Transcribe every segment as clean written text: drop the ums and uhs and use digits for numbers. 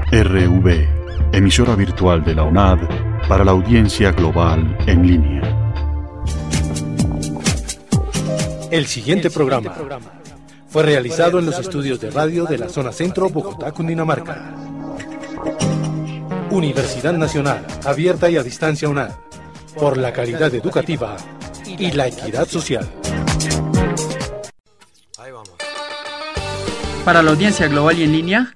RV, emisora virtual de la UNAD para la audiencia global en línea. El siguiente programa fue realizado en los estudios de radio de la zona centro, Bogotá, Cundinamarca. Universidad Nacional, abierta y a distancia UNAD, por la calidad educativa y la equidad social. Para la audiencia global y en línea,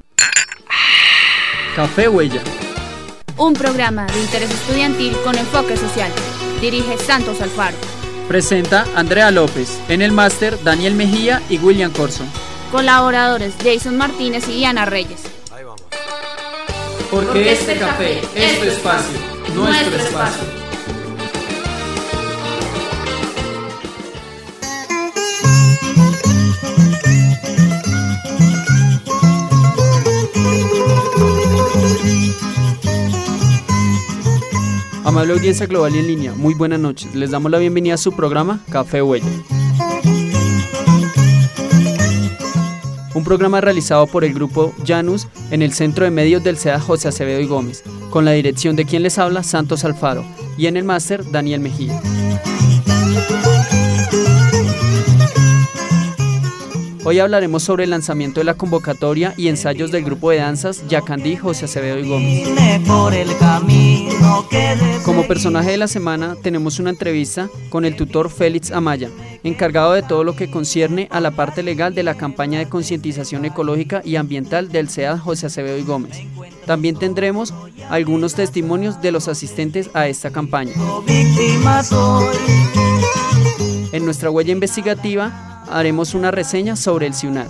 Café Huella. Un programa de interés estudiantil con enfoque social. Dirige Santos Alfaro. Presenta Andrea López. En el máster, Daniel Mejía y William Corso. Colaboradores Jason Martínez y Diana Reyes. Porque este café es tu espacio, nuestro espacio. Amable audiencia global y en línea, muy buenas noches. Les damos la bienvenida a su programa Café Huella. Un programa realizado por el grupo Janus en el Centro de Medios del CEA José Acevedo y Gómez, con la dirección de quien les habla, Santos Alfaro, y en el máster, Daniel Mejía. Hoy hablaremos sobre el lanzamiento de la convocatoria y ensayos del grupo de danzas Yacandí, José Acevedo y Gómez. Como personaje de la semana tenemos una entrevista con el tutor Félix Amaya, encargado de todo lo que concierne a la parte legal de la campaña de concientización ecológica y ambiental del CEA José Acevedo y Gómez. También tendremos algunos testimonios de los asistentes a esta campaña. En nuestra huella investigativa haremos una reseña sobre el CIUNAD.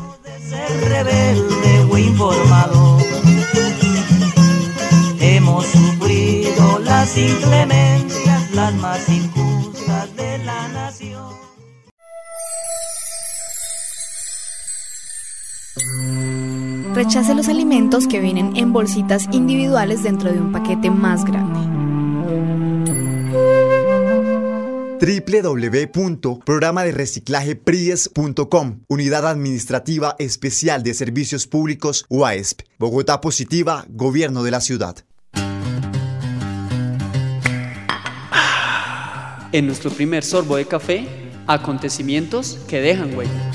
Hemos sufrido las inclemencias, las más injustas de la nación. Rechace los alimentos que vienen en bolsitas individuales dentro de un paquete más grande. www.programadereciclajepries.com, Unidad Administrativa Especial de Servicios Públicos UAESP, Bogotá Positiva, Gobierno de la Ciudad. En nuestro primer sorbo de café, acontecimientos que dejan huella.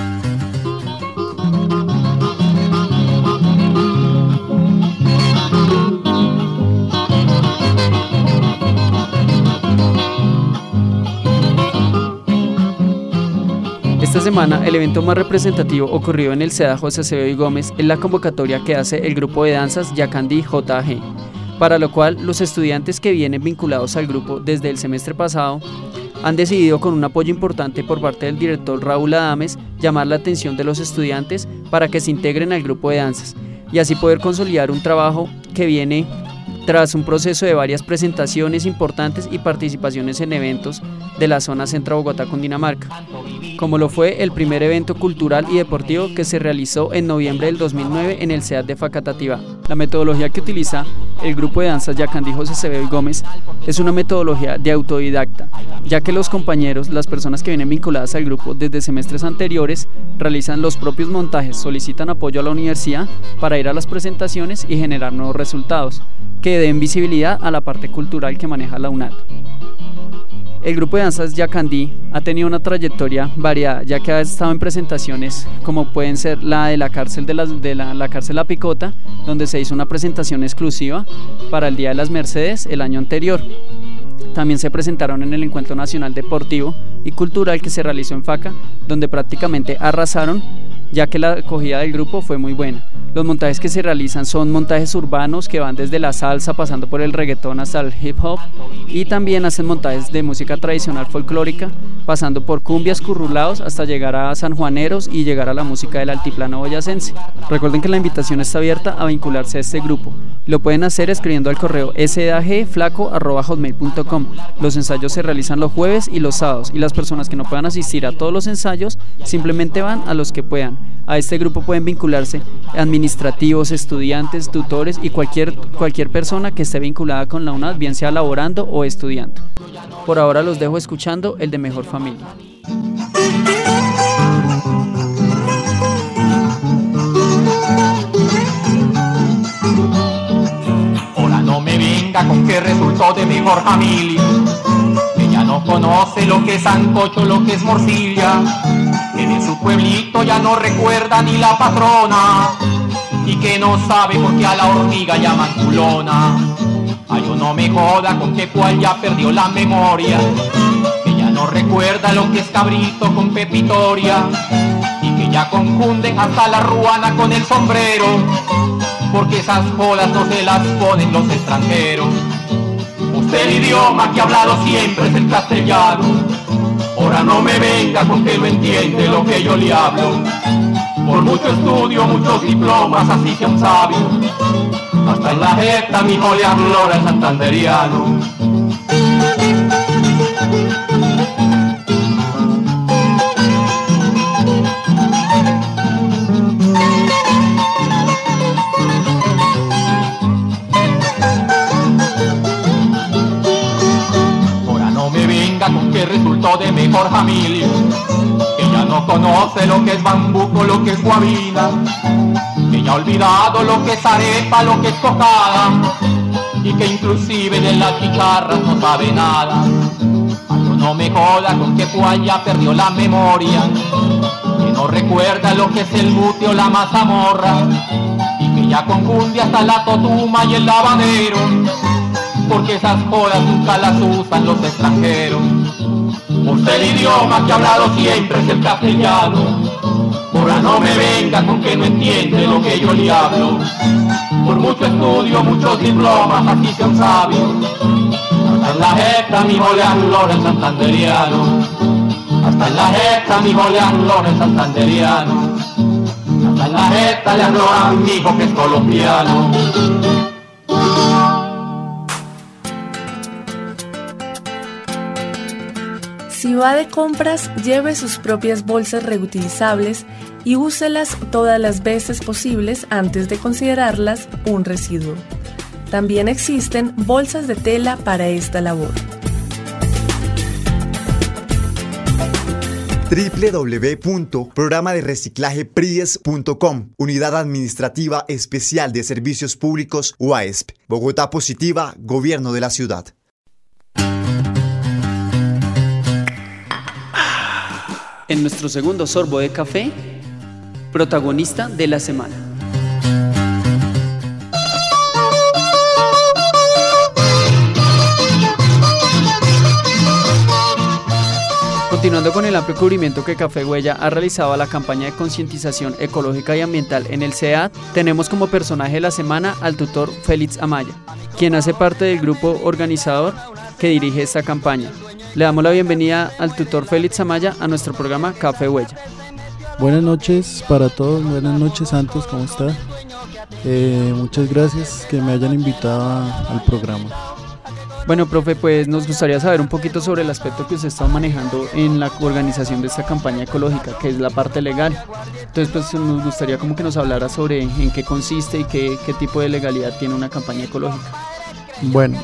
Esta semana, el evento más representativo ocurrido en el CEA José Acevedo y Gómez es la convocatoria que hace el grupo de danzas Yacandí JAG, para lo cual los estudiantes que vienen vinculados al grupo desde el semestre pasado han decidido, con un apoyo importante por parte del director Raúl Adames, llamar la atención de los estudiantes para que se integren al grupo de danzas y así poder consolidar un trabajo que viene tras un proceso de varias presentaciones importantes y participaciones en eventos de la zona centro Bogotá, Cundinamarca, como lo fue el primer evento cultural y deportivo que se realizó en noviembre del 2009 en el CEAD de Facatativá. La metodología que utiliza el grupo de danzas Yacandí José Acevedo y Gómez es una metodología de autodidacta, ya que los compañeros, las personas que vienen vinculadas al grupo desde semestres anteriores, realizan los propios montajes, solicitan apoyo a la universidad para ir a las presentaciones y generar nuevos resultados que den visibilidad a la parte cultural que maneja la UNAD. El grupo de danzas Yacandí ha tenido una trayectoria variada, ya que ha estado en presentaciones como pueden ser la de la cárcel la cárcel La Picota, donde se hizo una presentación exclusiva para el Día de las Mercedes el año anterior. También se presentaron en el Encuentro Nacional Deportivo y Cultural que se realizó en Faca, donde prácticamente arrasaron, ya que la acogida del grupo fue muy buena. Los montajes que se realizan son montajes urbanos que van desde la salsa pasando por el reggaetón hasta el hip hop, y también hacen montajes de música tradicional folclórica pasando por cumbias, currulados hasta llegar a sanjuaneros y llegar a la música del altiplano boyacense. Recuerden que la invitación está abierta a vincularse a este grupo. Lo pueden hacer escribiendo al correo sdagflaco@hotmail.com. Los ensayos se realizan los jueves y los sábados, y las personas que no puedan asistir a todos los ensayos simplemente van a los que puedan. A este grupo pueden vincularse administrativos, estudiantes, tutores y cualquier persona que esté vinculada con la UNAD, bien sea laborando o estudiando. Por ahora los dejo escuchando el de Mejor Familia. venga con que resultó de mejor familia. Ella no conoce lo que es sancocho, lo que es morcilla, que de su pueblito ya no recuerda ni la patrona, y que no sabe por qué a la hormiga llaman culona. Ay, yo no me joda con que cual ya perdió la memoria, que ya no recuerda lo que es cabrito con pepitoria, y que ya confunden hasta la ruana con el sombrero, porque esas jodas no se las ponen los extranjeros. Usted el idioma que ha hablado siempre es el castellano, ahora no me venga con que no entiende lo que yo le hablo. Por mucho estudio, muchos diplomas, así sea un sabio, hasta en la jeta mi le aflora el santanderiano. Ahora no me venga con que resultó de mejor familia, que ya no conoce lo que es bambuco, lo que es guabina, que ya ha olvidado lo que es arepa, lo que es cocada, y que inclusive de las chicharras no sabe nada. Ay, yo no me joda con que cual ya perdió la memoria, que no recuerda lo que es el bute o la mazamorra, y que ya confunde hasta la totuma y el lavadero, porque esas jodas nunca las usan los extranjeros. Usted el idioma que ha hablado siempre es el castellano, ahora no me venga con que no entiende lo que yo le hablo. Por mucho estudio, muchos diplomas, así sea un sabio, hasta en la jeta mi le aflora el santanderiano. Hasta en la jeta mi le aflora el santanderiano. Hasta en la jeta le aflora a mi hijo que es colombiano. Si va de compras, lleve sus propias bolsas reutilizables y úselas todas las veces posibles antes de considerarlas un residuo. También existen bolsas de tela para esta labor. www.programadereciclajepries.com, Unidad Administrativa Especial de Servicios Públicos UAESP, Bogotá Positiva, Gobierno de la Ciudad. En nuestro segundo sorbo de café, protagonista de la semana. Continuando con el amplio cubrimiento que Café Huella ha realizado a la campaña de concientización ecológica y ambiental en el CEAD, tenemos como personaje de la semana al tutor Félix Amaya, quien hace parte del grupo organizador que dirige esta campaña. Le damos la bienvenida al tutor Félix Amaya a nuestro programa Café Huella. Buenas noches para todos, buenas noches Santos, ¿cómo está? Muchas gracias que me hayan invitado al programa. Bueno, profe, pues nos gustaría saber un poquito sobre el aspecto que usted está manejando en la organización de esta campaña ecológica, que es la parte legal. Entonces, pues nos gustaría como que nos hablara sobre en qué consiste y qué tipo de legalidad tiene una campaña ecológica. Bueno,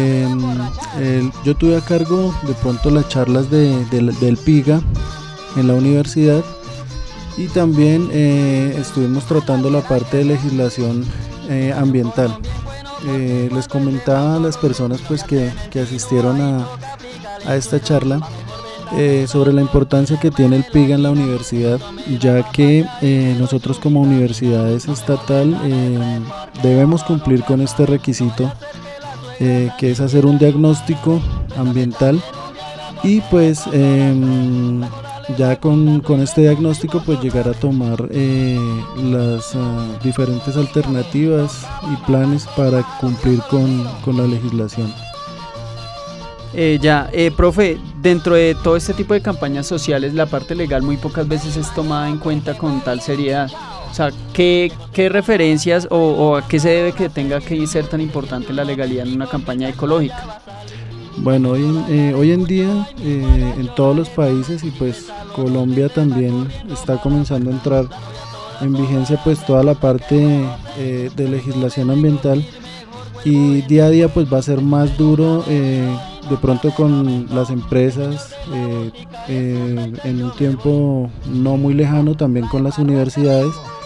yo tuve a cargo de pronto las charlas del PIGA en la universidad y también estuvimos tratando la parte de legislación ambiental. Les comentaba a las personas pues que asistieron a esta charla sobre la importancia que tiene el PIGA en la universidad, ya que nosotros como universidades estatal debemos cumplir con este requisito, que es hacer un diagnóstico ambiental y pues ya con este diagnóstico pues llegar a tomar las diferentes alternativas y planes para cumplir con la legislación. Profe, dentro de todo este tipo de campañas sociales la parte legal muy pocas veces es tomada en cuenta con tal seriedad. O sea, ¿qué referencias o a qué se debe que tenga que ser tan importante la legalidad en una campaña ecológica? Bueno, hoy en día en todos los países y pues Colombia también está comenzando a entrar en vigencia pues toda la parte de legislación ambiental y día a día pues va a ser más duro de pronto con las empresas, en un tiempo no muy lejano también con las universidades,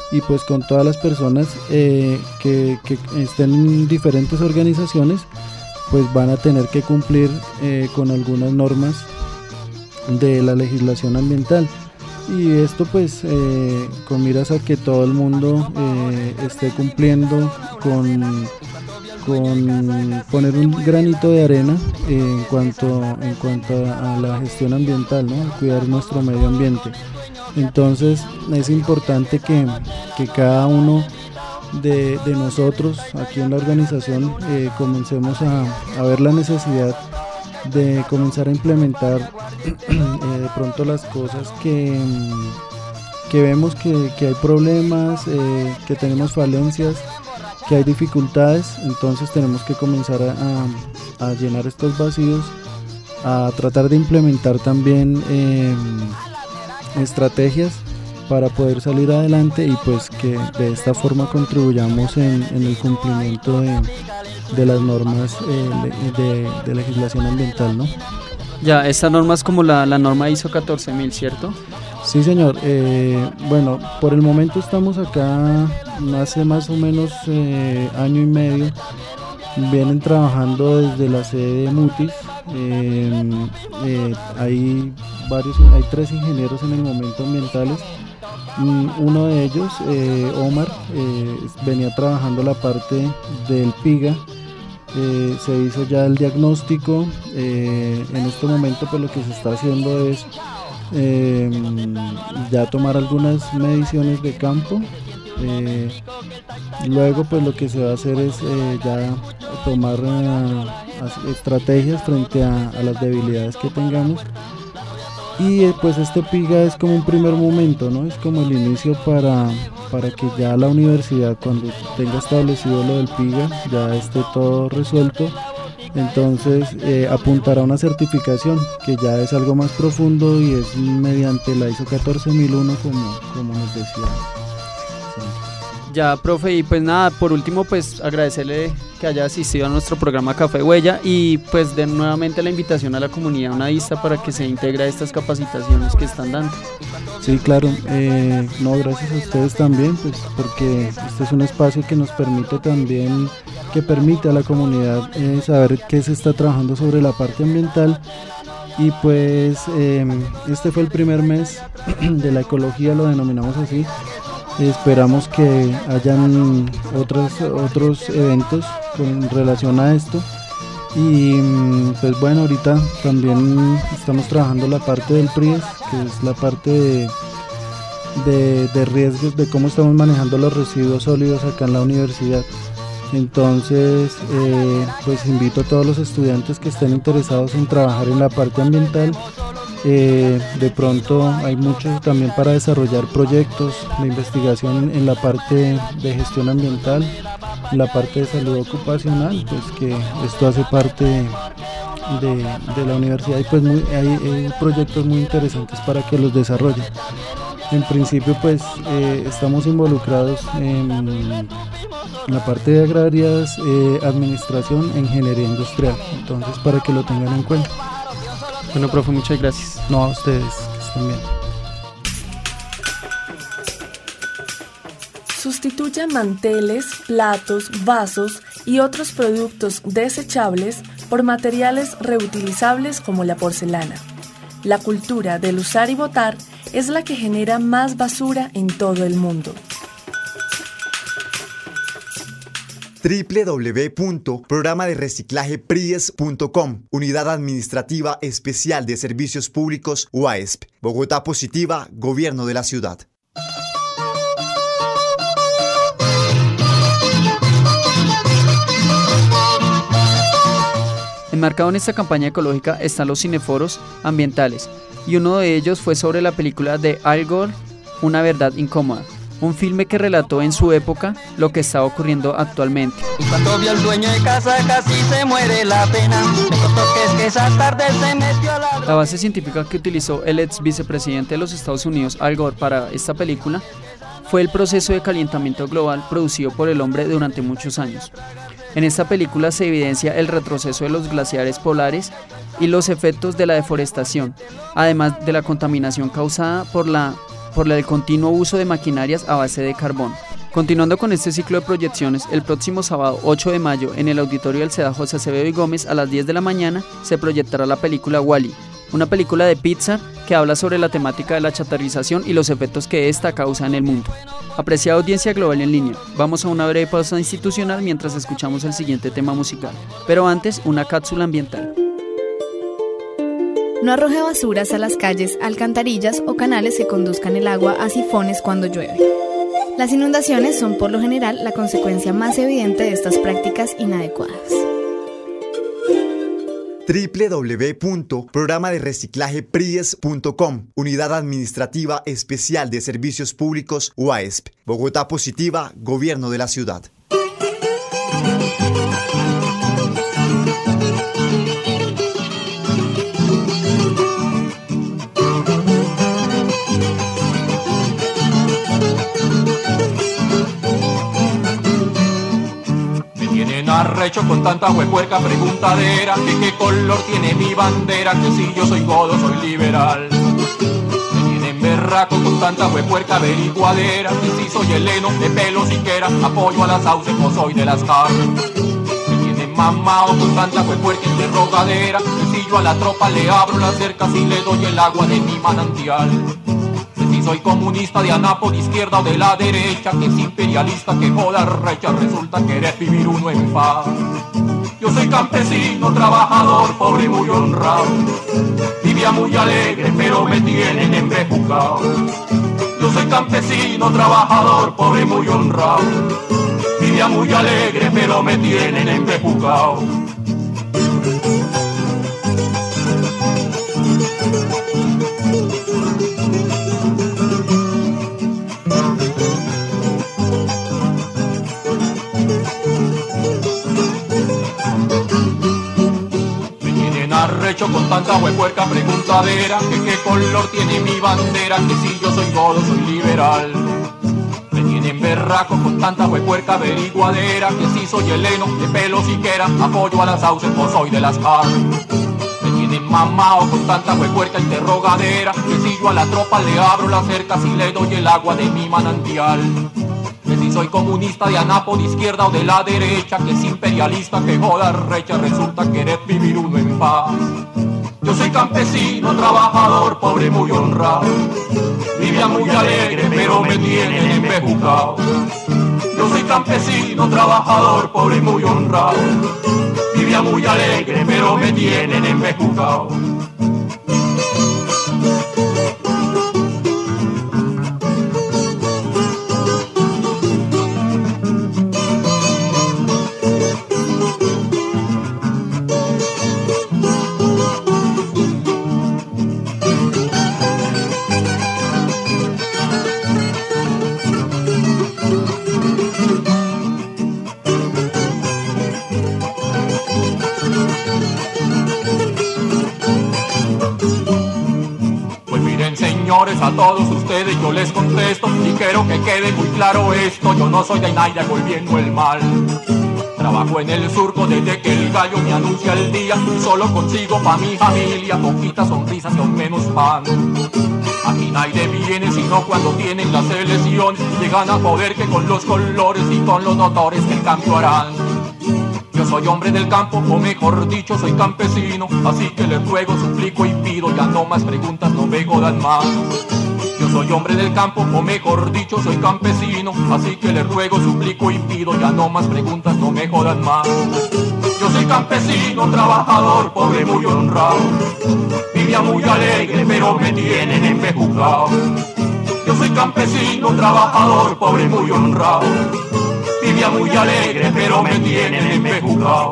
y pues con todas las personas que estén en diferentes organizaciones, pues van a tener que cumplir con algunas normas de la legislación ambiental. Y esto pues con miras a que todo el mundo esté cumpliendo con poner un granito de arena en cuanto a la gestión ambiental, ¿no? Cuidar nuestro medio ambiente. Entonces es importante que cada uno de nosotros aquí en la organización comencemos a ver la necesidad de comenzar a implementar de pronto las cosas que vemos que hay problemas, que tenemos falencias, que hay dificultades. Entonces tenemos que comenzar a llenar estos vacíos, a tratar de implementar también estrategias para poder salir adelante y pues que de esta forma contribuyamos en el cumplimiento de las normas de legislación ambiental, ¿no? Ya, esta norma es como la norma ISO 14000, ¿cierto? Sí, señor. Bueno, por el momento estamos acá, hace más o menos año y medio, vienen trabajando desde la sede de Mutis. Hay 3 ingenieros en el momento ambientales. Uno de ellos, Omar, venía trabajando la parte del PIGA. Se hizo ya el diagnóstico. En este momento pues lo que se está haciendo es ya tomar algunas mediciones de campo. Luego pues lo que se va a hacer es ya tomar estrategias frente a las debilidades que tengamos. Y pues este PIGA es como un primer momento, ¿no? Es como el inicio para que ya la universidad, cuando tenga establecido lo del PIGA, ya esté todo resuelto. Entonces apuntará a una certificación que ya es algo más profundo y es mediante la ISO 14001 como nos decía. Ya, profe, y pues nada, por último pues agradecerle que haya asistido a nuestro programa Café Huella y pues de nuevamente la invitación a la comunidad unadista para que se integre a estas capacitaciones que están dando. Sí, claro, no, gracias a ustedes también, pues porque este es un espacio que nos permite también, que permite a la comunidad saber qué se está trabajando sobre la parte ambiental. Y pues este fue el primer mes de la ecología, lo denominamos así. Esperamos que hayan otros eventos con relación a esto. Y pues bueno, ahorita también estamos trabajando la parte del PRIES, que es la parte de riesgos, de cómo estamos manejando los residuos sólidos acá en la universidad. Entonces pues invito a todos los estudiantes que estén interesados en trabajar en la parte ambiental. De pronto hay mucho también para desarrollar proyectos de investigación en la parte de gestión ambiental, en la parte de salud ocupacional, pues que esto hace parte de la universidad y pues hay proyectos muy interesantes para que los desarrollen. En principio pues estamos involucrados en la parte de agrarias, administración e ingeniería industrial, entonces para que lo tengan en cuenta. Bueno, profe, muchas gracias. No, a ustedes, que estén bien. Sustituya manteles, platos, vasos y otros productos desechables por materiales reutilizables como la porcelana. La cultura del usar y botar es la que genera más basura en todo el mundo. www.programadereciclajepries.com, Unidad Administrativa Especial de Servicios Públicos UAESP, Bogotá Positiva, Gobierno de la Ciudad. Enmarcado en esta campaña ecológica están los cineforos ambientales, y uno de ellos fue sobre la película de Al Gore, Una verdad incómoda, un filme que relató en su época lo que estaba ocurriendo actualmente. Y cuando vio al dueño de casa casi se muere la pena. Me contó que es que esa tarde se metió a la... La base científica que utilizó el ex vicepresidente de los Estados Unidos, Al Gore, para esta película fue el proceso de calentamiento global producido por el hombre durante muchos años. En esta película se evidencia el retroceso de los glaciares polares y los efectos de la deforestación, además de la contaminación causada por por el continuo uso de maquinarias a base de carbón. Continuando con este ciclo de proyecciones, el próximo sábado 8 de mayo en el auditorio del CEDA José Acevedo y Gómez a las 10 de la mañana se proyectará la película Wall-E, una película de Pixar que habla sobre la temática de la chatarrización y los efectos que esta causa en el mundo. Apreciada audiencia global en línea, vamos a una breve pausa institucional mientras escuchamos el siguiente tema musical, pero antes una cápsula ambiental. No arroje basuras a las calles, alcantarillas o canales que conduzcan el agua a sifones cuando llueve. Las inundaciones son por lo general la consecuencia más evidente de estas prácticas inadecuadas. www.programadereciclajepries.com, Unidad Administrativa Especial de Servicios Públicos UAESP, Bogotá Positiva, Gobierno de la Ciudad. Arrecho con tanta huepuerca preguntadera, que qué color tiene mi bandera, que si yo soy godo, soy liberal. Me tienen berraco con tanta huepuerca averiguadera, que si soy heleno, de pelo siquiera, apoyo a las sauces, no soy de las carnes. Me tienen mamao con tanta huepuerca interrogadera, que si yo a la tropa le abro las cercas y le doy el agua de mi manantial. Si soy comunista de anapo de izquierda o de la derecha, que es imperialista, que joda recha, resulta querer vivir uno en paz. Yo soy campesino, trabajador, pobre y muy honrado. Vivía muy alegre, pero me tienen embejucado. Yo soy campesino, trabajador, pobre y muy honrado. Vivía muy alegre, pero me tienen embejucado. Arrecho con tanta huepuerca preguntadera, que qué color tiene mi bandera, que si yo soy godo, soy liberal. Me tienen berraco con tanta huepuerca averiguadera, que si soy heleno, de pelo siquiera, apoyo a las sauces, no soy de las carnes. Me tienen mamao con tanta huepuerca interrogadera, que si yo a la tropa le abro las cercas y le doy el agua de mi manantial. Que si soy comunista de anapo de izquierda o de la derecha, que es imperialista, que joda recha, resulta querer vivir uno en paz. Yo soy campesino, trabajador, pobre muy honrado. Vivía muy alegre, pero me tienen embejucado. Yo soy campesino, trabajador, pobre y muy honrado. Vivía muy alegre, pero me tienen embejucado. Señores, a todos ustedes yo les contesto y quiero que quede muy claro esto: yo no soy de Naira volviendo el mal. Trabajo en el surco desde que el gallo me anuncia el día y solo consigo pa' mi familia poquitas sonrisas y aún menos pan. Aquí nadie viene sino cuando tienen las elecciones, llegan a poder que con los colores y con los notores que el cambio harán. Yo soy hombre del campo, o mejor dicho, soy campesino, así que les ruego, suplico y pido, ya no más preguntas, no me jodan más. Yo soy hombre del campo, o mejor dicho, soy campesino, así que les ruego, suplico y pido, ya no más preguntas, no me jodan más. Yo soy campesino, trabajador, pobre muy honrado. Vivía muy alegre, pero me tienen embejucado. Yo soy campesino, trabajador, pobre muy honrado. Vivía muy alegre, pero me tienen embejucado.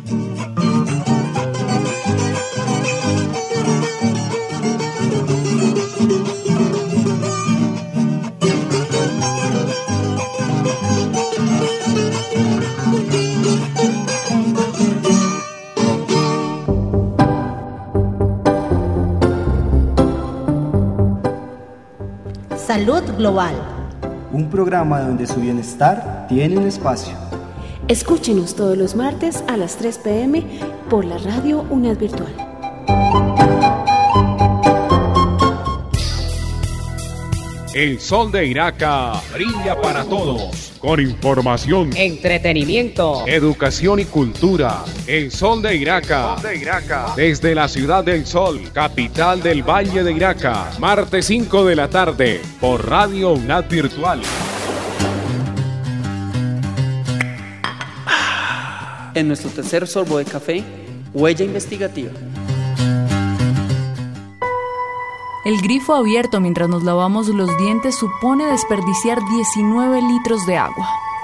Salud Global. Un programa donde su bienestar tiene un espacio. Escúchenos todos los martes a las 3 p.m. por la radio UNED Virtual. El sol de Iraca brilla para todos. Con información, entretenimiento, educación y cultura. El sol de Iraca. Desde la ciudad del sol, capital del Valle de Iraca. Martes 5 de la tarde por Radio UNAD Virtual. En nuestro tercer sorbo de café, huella investigativa. El grifo abierto mientras nos lavamos los dientes supone desperdiciar 19 litros de agua.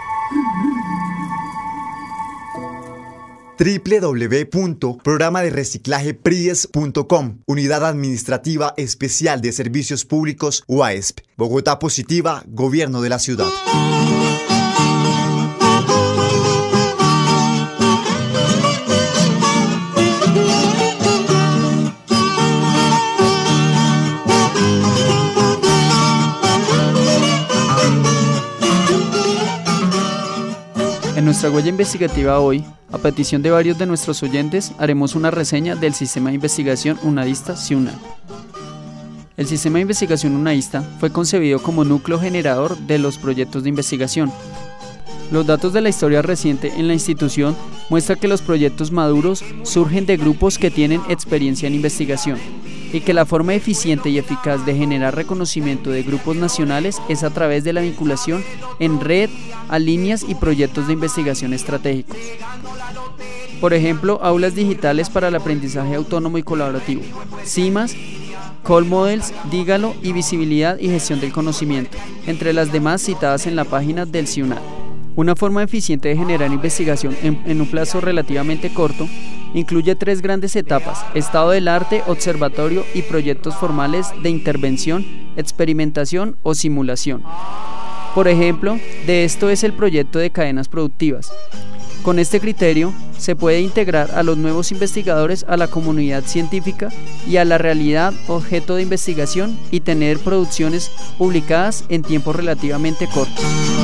www.programadereciclajepries.com, Unidad Administrativa Especial de Servicios Públicos UASP. Bogotá Positiva, Gobierno de la Ciudad. En nuestra huella investigativa hoy, a petición de varios de nuestros oyentes, haremos una reseña del Sistema de Investigación Unadista SIUNAD. El Sistema de Investigación Unadista fue concebido como núcleo generador de los proyectos de investigación. Los datos de la historia reciente en la institución muestran que los proyectos maduros surgen de grupos que tienen experiencia en investigación y que la forma eficiente y eficaz de generar reconocimiento de grupos nacionales es a través de la vinculación en red a líneas y proyectos de investigación estratégicos. Por ejemplo, aulas digitales para el aprendizaje autónomo y colaborativo, CIMAS, Call Models, Dígalo y visibilidad y gestión del conocimiento, entre las demás citadas en la página del SIUNAD. Una forma eficiente de generar investigación en un plazo relativamente corto incluye 3 grandes etapas: estado del arte, observatorio y proyectos formales de intervención, experimentación o simulación. Por ejemplo, de esto es el proyecto de cadenas productivas. Con este criterio, se puede integrar a los nuevos investigadores a la comunidad científica y a la realidad objeto de investigación y tener producciones publicadas en tiempos relativamente cortos.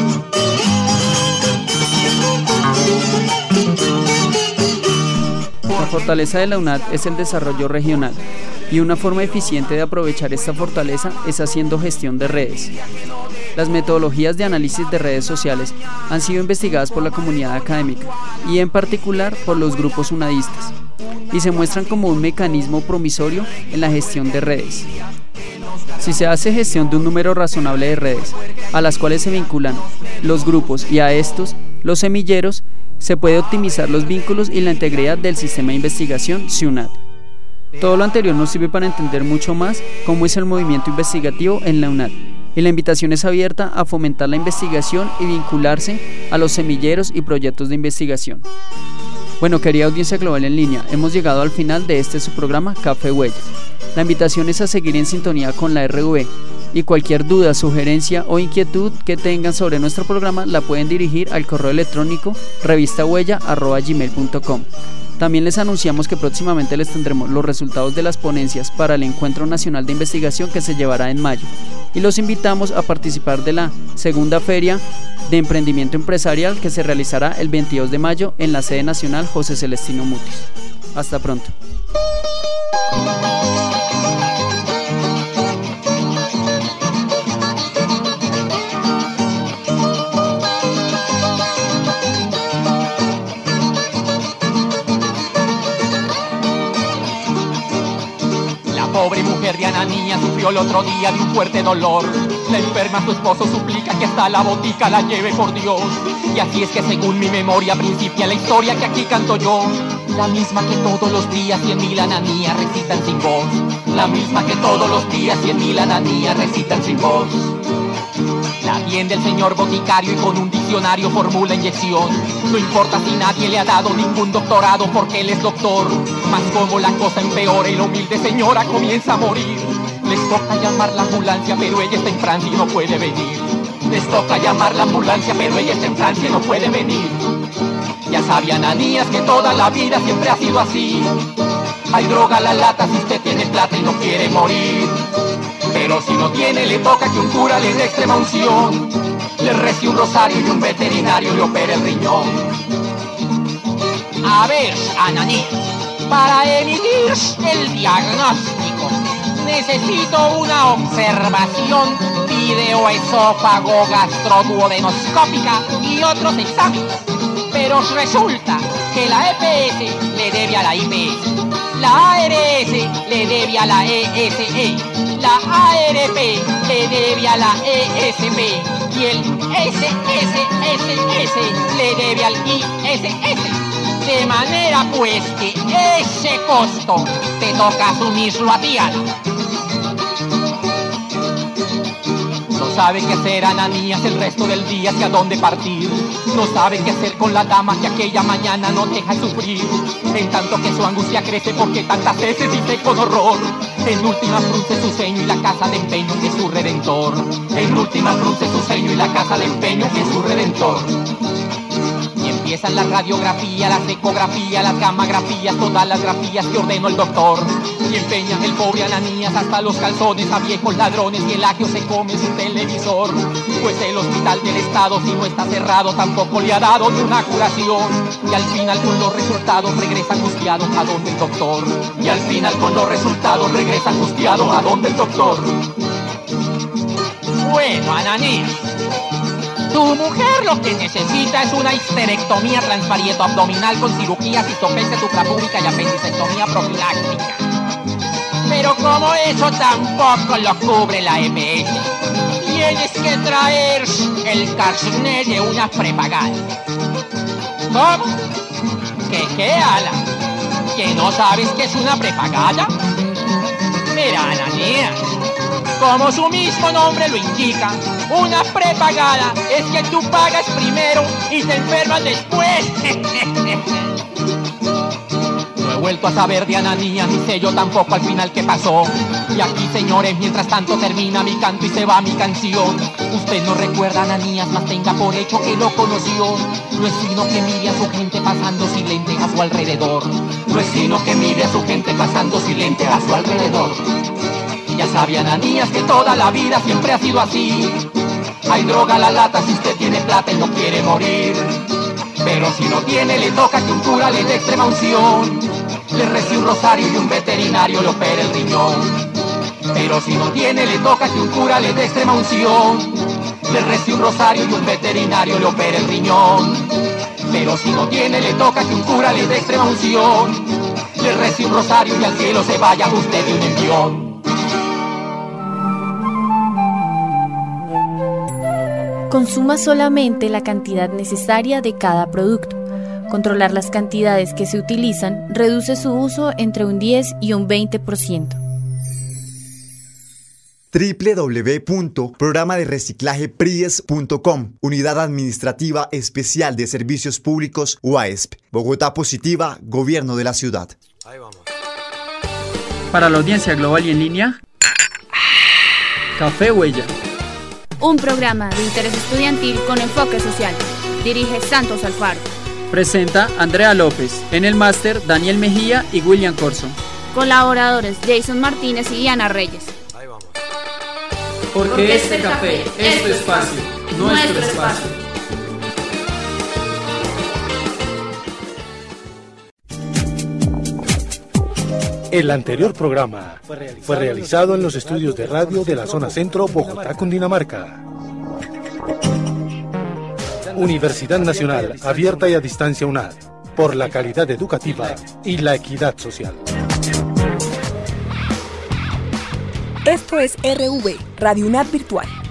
La fortaleza de la UNAD es el desarrollo regional, y una forma eficiente de aprovechar esta fortaleza es haciendo gestión de redes. Las metodologías de análisis de redes sociales han sido investigadas por la comunidad académica y en particular por los grupos unadistas, y se muestran como un mecanismo promisorio en la gestión de redes. Si se hace gestión de un número razonable de redes, a las cuales se vinculan los grupos y a estos, los semilleros, se puede optimizar los vínculos y la integridad del sistema de investigación SIUNAD. Todo lo anterior nos sirve para entender mucho más cómo es el movimiento investigativo en la UNAD, y la invitación es abierta a fomentar la investigación y vincularse a los semilleros y proyectos de investigación. Bueno, querida audiencia global en línea, hemos llegado al final de su programa Café Huella. La invitación es a seguir en sintonía con la RV, y cualquier duda, sugerencia o inquietud que tengan sobre nuestro programa la pueden dirigir al correo electrónico revistahuella@gmail.com. También les anunciamos que próximamente les tendremos los resultados de las ponencias para el Encuentro Nacional de Investigación que se llevará en mayo, y los invitamos a participar de la segunda Feria de Emprendimiento Empresarial que se realizará el 22 de mayo en la sede nacional José Celestino Mutis. Hasta pronto. Pobre mujer de Ananía sufrió el otro día de un fuerte dolor. La enferma su esposo suplica que hasta la botica la lleve por Dios. Y así es que según mi memoria principia la historia que aquí canto yo. La misma que todos los días 100.000 Ananías recitan sin voz. La misma que todos los días 100.000 Ananías recitan sin voz. La atiende el señor boticario y con un diccionario formula inyección. No importa si nadie le ha dado ningún doctorado porque él es doctor. Mas como la cosa empeora y la humilde señora comienza a morir, les toca llamar la ambulancia pero ella está en Francia y no puede venir. Les toca llamar la ambulancia pero ella está en Francia y no puede venir. Ya sabe Ananías que toda la vida siempre ha sido así. Hay droga a la lata si usted tiene plata y no quiere morir. Pero si no tiene, le toca que un cura le dé extrema unción, le rece un rosario y un veterinario le opere el riñón. A ver, Ananías, para emitir el diagnóstico necesito una observación videoesófago gastroduodenoscópica y otros exámenes. Pero resulta que la EPS le debe a la IPS, la ARS le debe a la ESE, la ARP le debe a la ESP y el SSSS le debe al ISS. De manera pues que ese costo te toca asumirlo a ti, Ana. No sabe qué hacer Ananías el resto del día, hacia dónde partir. No sabe qué hacer con la dama que aquella mañana no deja sufrir. En tanto que su angustia crece porque tantas veces dice con horror. En última frunce su ceño y la casa de empeño que es su redentor. En última frunce su ceño y la casa de empeño que es su redentor. Y empiezan la radiografía, las ecografías, las gammagrafías, todas las grafías que ordenó el doctor. Y empeña el pobre Ananías hasta los calzones a viejos ladrones y el agio se come su televisor. Pues el hospital del estado, si no está cerrado, tampoco le ha dado ni una curación. Y al final con los resultados regresa angustiado a donde el doctor. Y al final con los resultados regresa angustiado a donde el doctor. Bueno, Ananías, tu mujer lo que necesita es una histerectomía transparieto abdominal con cirugía, cistopecia suprapúbica y apendicectomía profiláctica. Pero como eso tampoco lo cubre la EPS, tienes que traer el carnet de una prepagada. ¿Cómo? ¿Qué, Ala? ¿Que no sabes qué es una prepagada? Mira, Ananías, como su mismo nombre lo indica, una prepagada es que tú pagas primero y te enfermas después. No he vuelto a saber de Ananías, ni sé yo tampoco al final qué pasó. Y aquí, señores, mientras tanto termina mi canto y se va mi canción. Usted no recuerda a Ananías, mas tenga por hecho que lo conoció. No es sino que mire a su gente pasando silente a su alrededor. No es sino que mire a su gente pasando silente a su alrededor. Ya sabe Ananías que toda la vida siempre ha sido así. Hay droga a la lata si usted tiene plata y no quiere morir. Pero si no tiene, le toca que un cura le dé extrema unción, le rece un rosario y un veterinario le opere el riñón. Pero si no tiene, le toca que un cura le dé extrema unción, le rece un rosario y un veterinario le opere el riñón. Pero si no tiene, le toca que un cura le dé extrema unción, le rece un rosario y al cielo se vaya usted de un envión. Consuma solamente la cantidad necesaria de cada producto. Controlar las cantidades que se utilizan reduce su uso entre un 10 y un 20%. www.programadereciclajepries.com, Unidad Administrativa Especial de Servicios Públicos UAESP, Bogotá Positiva, Gobierno de la Ciudad. Ahí vamos. Para la audiencia global y en línea, Café Huella. Un programa de interés estudiantil con enfoque social. Dirige Santos Alfaro. Presenta Andrea López. En el máster, Daniel Mejía y William Corso. Colaboradores Jason Martínez y Diana Reyes. Ahí vamos. Porque este café es tu espacio, nuestro espacio. El anterior programa fue realizado en los estudios de radio de la zona centro, Bogotá, Cundinamarca. Universidad Nacional, abierta y a distancia UNAD, por la calidad educativa y la equidad social. Esto es RV, Radio UNAD Virtual.